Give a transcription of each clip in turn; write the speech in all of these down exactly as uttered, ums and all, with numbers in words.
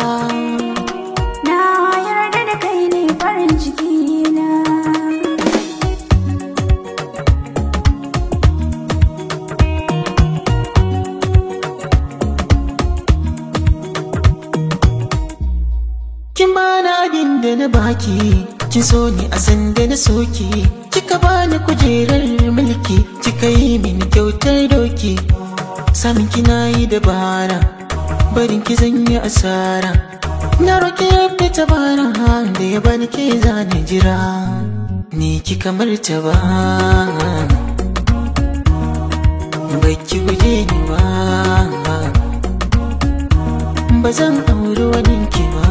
Na yarda da kai ne farin ciki na. Kin bani abin da na baki, kin so ni a sanda na soki, kika bani kujerar mulki, kika yi min kyautar doki. Samin kina yi dabara, barin ki zan yi asara. Na roƙi yabda ta bara da ya bani ke zane jira, ni kika martaba baki guje ni ba, ba zan auri waninki ba.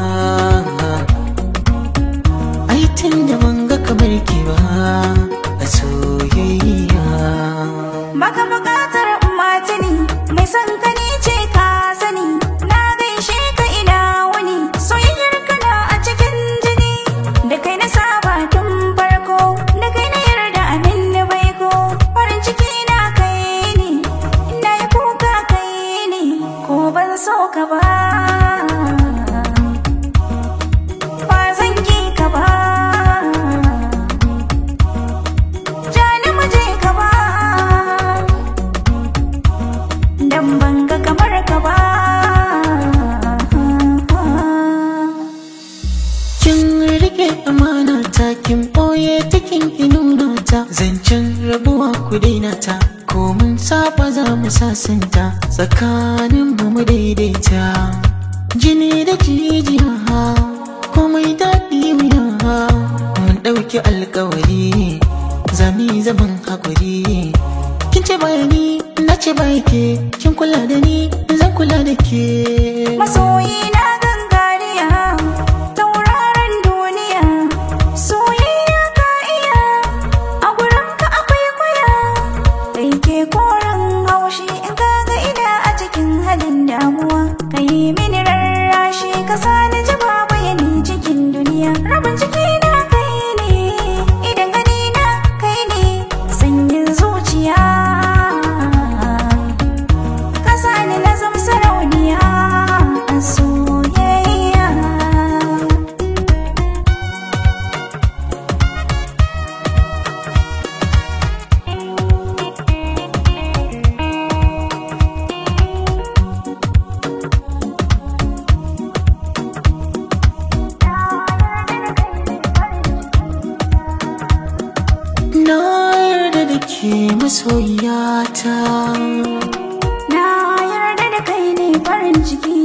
Ai tun da ban ga kamar ki ba a soyayya. Baka buƙatar matani, mai son ka ni ce ka sani. Na gaishe ka ina wuni, soyayyar ka na a cikin jini. Da kai na saba tun farko, da kai na yarda amin na baiko. Farin ciki na kai ne, ina yi kuka kai ne, ko ban so ka ba. Dan banga kamar ka ba. Kin rike amana ta, kin boye ta, kin nuna ta. Zancen rabuwa ku daina ta, ko mun saba za mu sasanta. Tsakanin mu mu daidaita, jini da jijiya, komai daɗi wuya. Mun ɗauki alƙawari, zami zaman haƙuri. Kin ce bayani, na ce bai ke, kin kula da ni, zan kula da ke. Masoyi na gangariya, tauraron duniya, soyayya ka iya, a gurin ka akwai kwaya. Kai ke koren haushi in ka ga ina a cikin halin damuwa. Ka yi mini rarrashi, ka sani ji babu yani cikin duniya. Rabin ciki na kai ne, idan gani na kai ne, sanyin zuciya. Na yarda da ke masoyiyata. Na yarda da kai ne farin ciki